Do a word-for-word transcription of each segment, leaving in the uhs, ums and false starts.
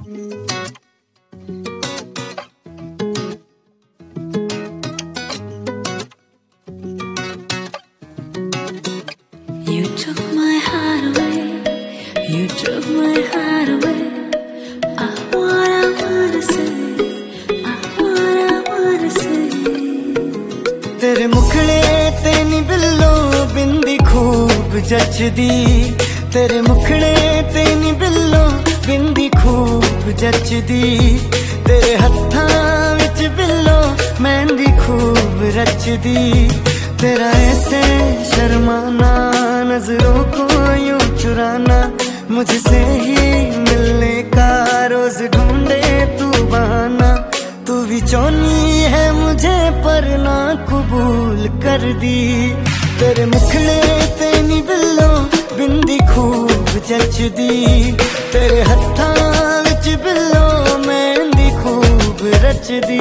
You took my heart away, you took my heart away. I wanna, wanna say, I wanna, wanna say. तेरे मुखड़े ते नी बिल्लो बिंदी खूब जचदी, तेरे मुखड़े ते नी बिल्लो बिंदी खूब जचदी, तेरे हत्थां विच बिल्लो मेहंदी खूब रचदी, तेरा ऐसे शर्माना नजरों को यूं चुराना, मुझसे ही मिलने का रोज ढूंढे तू बहाना, तू भी चाहनी है मुझे पर ना कबूल कर दी, तेरे मुखड़े ते नी बिल्लो बिंदी खूब जचदी, तेरे हत्थां विच बिल्लो मेहंदी खूब रचदी।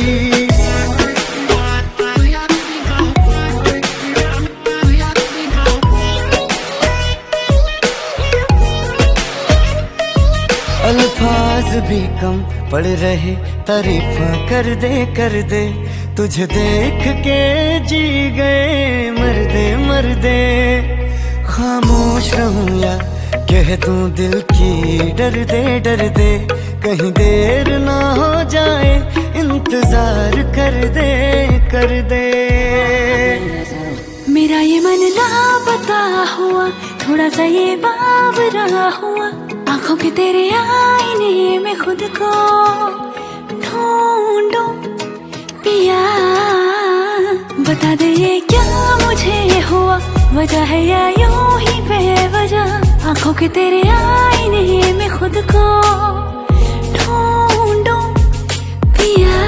अल्फाज भी कम पड़ रहे तारीफां कर दे कर दे, तुझे देख के जी गए मर्दे मर्दे, खामोश रहूं या कह दूं दिल की डर दे डर दे, कहीं देर ना हो जाए इंतजार कर दे कर दे। मेरा ये मन लापता हुआ, थोड़ा सा ये बावरा हुआ, आंखों के तेरे आईने में खुद को ढूंढूं पिया, बता दे ये क्या मुझे हुआ, वजह है या यूं ही बेवजह, आंखों के तेरे आईने में खुद को ढूंढूं पिया।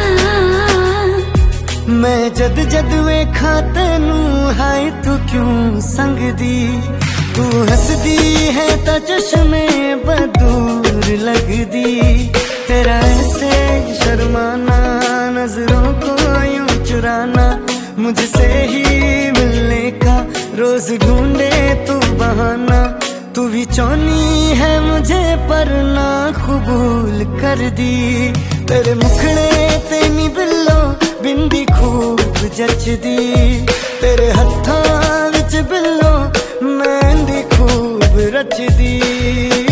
मैं जद जद वेखा तेनू हाय तू क्यों संग दी, तू हंसदी है ता चश्मे बदूर लगदी, तेरा ऐसे शर्माना नजरों को यूं चुराना, मुझसे ही मिलने का रोज ढूंढे तू बहाना, तू भी चाहनी है मुझे पर ना कबूल कर दी, तेरे मुखड़े ते नी बिल्लो बिंदी खूब जचदी, तेरे हत्थां विच बिल्लो मेहंदी खूब रचदी।